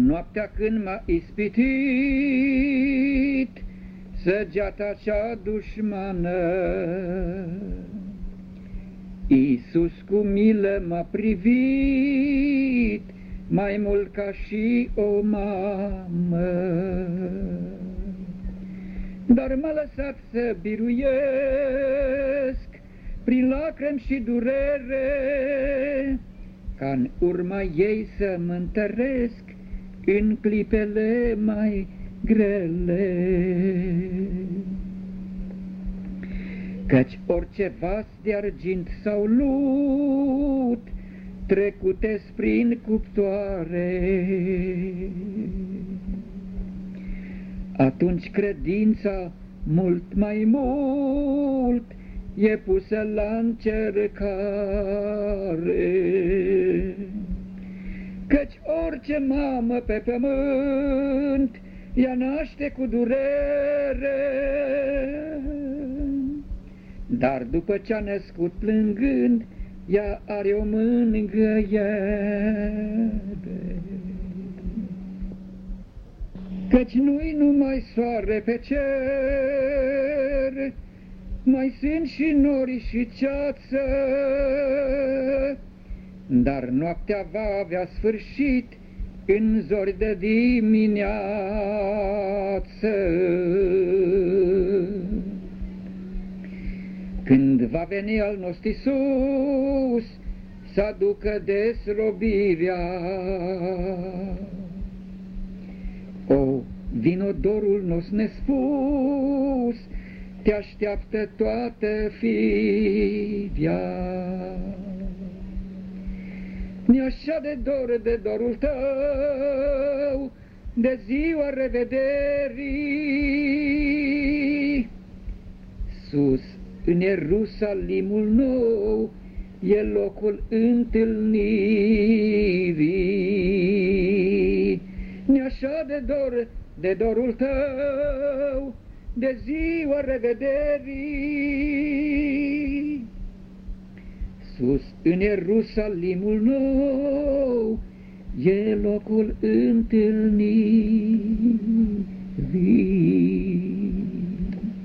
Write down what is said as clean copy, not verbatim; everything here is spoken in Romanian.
noaptea când m-a ispitit săgeata cea dușmană, Iisus cu milă m-a privit, mai mult ca și o mamă. Dar m-a lăsat să biruiesc prin lacrimi și durere, ca în urma ei să mă întăresc în clipele mai grele. Căci orice vas de argint sau lut trecute prin cuptoare, atunci credința mult mai mult e pusă la încercare. Căci orice mamă pe pământ ea naște cu durere, dar după ce-a născut plângând, ea are o mângâiere. Căci nu-i numai soare pe cer, mai sunt și nori și ceață, dar noaptea va avea sfârșit în zori de dimineață. Când va veni al nostru Iisus să aducă desrobirea, o, vino dorul nostru nespus, te așteaptă toată firea. Mi-e așa de dorul tău, de ziua revederii. Sus, în Ierusalimul nou, e locul întâlnirii. Mi-e așa de dorul tău, de ziua revederii. Sus, în Ierusalimul nou, e locul întâlnirii.